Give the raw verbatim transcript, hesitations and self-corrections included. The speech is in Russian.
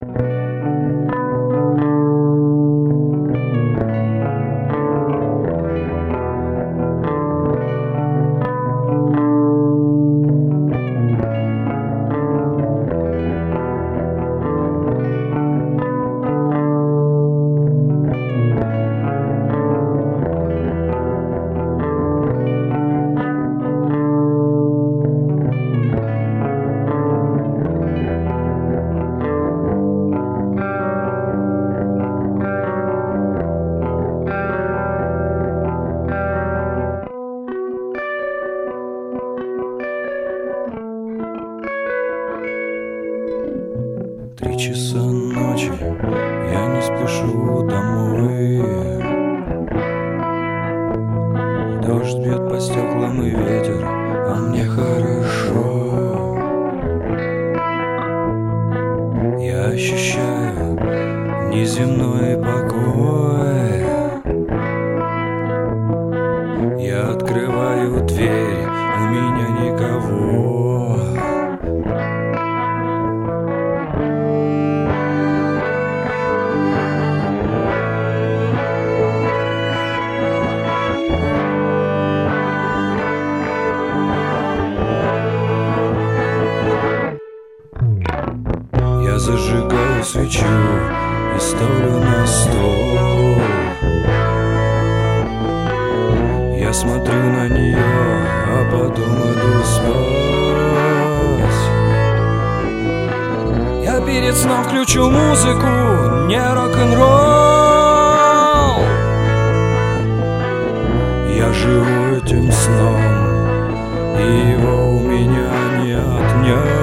Три часа ночи, я не спешу домой. Дождь бьет по стеклам и ветер, а мне хорошо. Я ощущаю неземной покой. Я открываю дверь, у меня никого. Я зажигаю свечу и ставлю на стол. Я смотрю на нее, а потом иду спать. Я перед сном включу музыку, не рок-н-ролл. Я живу этим сном, и его у меня не отнять.